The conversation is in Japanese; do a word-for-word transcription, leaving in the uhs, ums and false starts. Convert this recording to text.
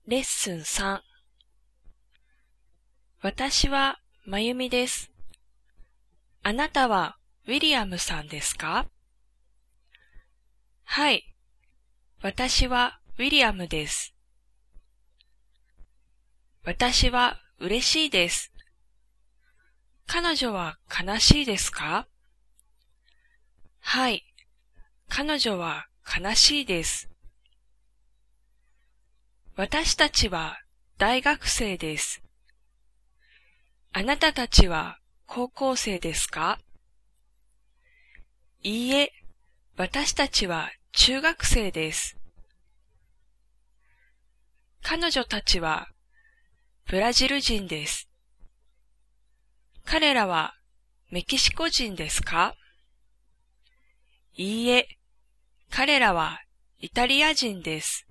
レッスンさん。私はまゆみです。あなたはウィリアムさんですか？はい。私はウィリアムです。私は嬉しいです。彼女は悲しいですか？はい。彼女は悲しいです。私たちは大学生です。あなたたちは高校生ですか？いいえ、私たちは中学生です。彼女たちはブラジル人です。彼らはメキシコ人ですか？いいえ、彼らはイタリア人です。